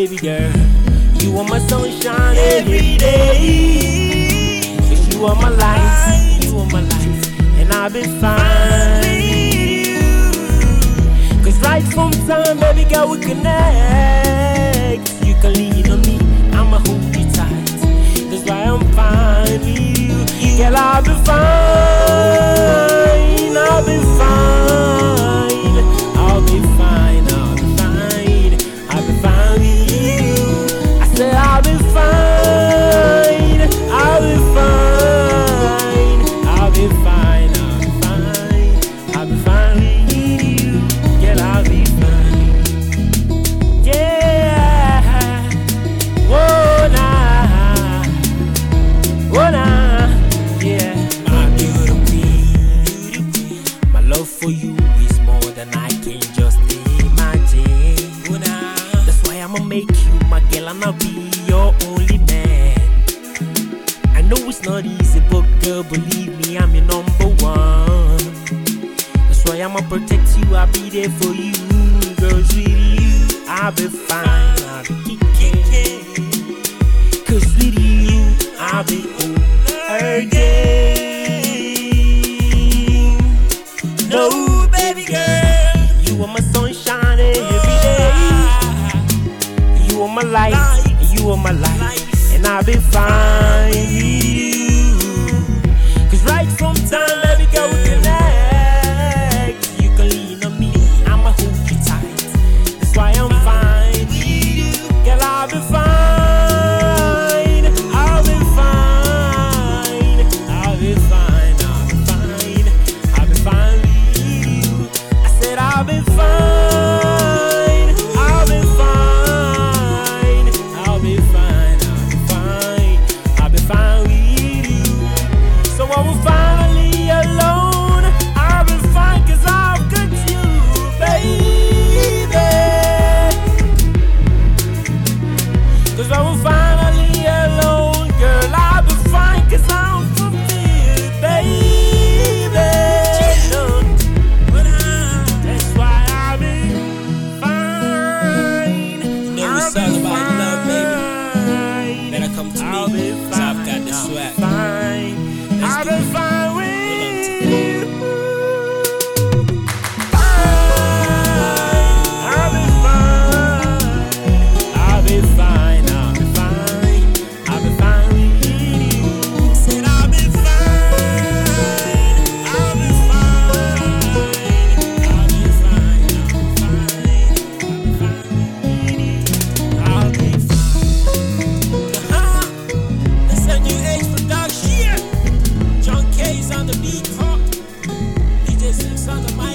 baby girl. You are my sunshine every day. You are my light, you are my life, and I'll be fine. Cause right from time, baby girl, we connect. You can lean on me, I'ma hold you tight. That's why I'm fine with you. Girl, I'll be fine, I'll be fine, I'll be fine, I'll be fine, I'll be fine with you. I said I'll be fine, I'll be fine, I'll be fine, I'll be fine, I'll be fine with you. Girl, I'll be fine. Yeah. Whoa, nah. Whoa, nah. Yeah. My beautiful queen. My love for you is more than I can just imagine. Whoa, nah. That's why I'ma make you my girl and I'll be your only man. I know it's not easy, but girl, believe me, I'm your number one. That's why I'ma protect you, I'll be there for you. Girls, with you, I'll be fine, I'll be kicking. Cause with you, I'll be again. No, baby girl, you are my sunshine every day. You are my light, you are my life, and I'll be fine with you. Cause right from time, baby girl, we connect. You can lean on me, I'ma hold you tight. That's why I'm fine with you. Girl, I'll be fine, I'll be fine, I'll be fine, I'll be fine, I'll be fine with you. I said I'll be fine, I'll be fine, I'll be fine, I'll be fine, I'll be fine with you. So I will finally alone, I'll be fine cause I've got you, baby. Cause I will finally alone, girl, I'll be fine cause I'm fulfilled, baby. That's why I'll be fine. You know it's all about love, baby. Better come to I'll me, be cause I've got the fine, swag. fine. Let's I'll do be it. fine with you. I'll be fine. I'll be fine. I'll be fine. I'll be fine with you. Said I'll be fine. I'll be fine. I'll be fine. I'll be fine. I'll be fine. That's a new age production. John K's on the beat, huh? DJ Slick's on the mic.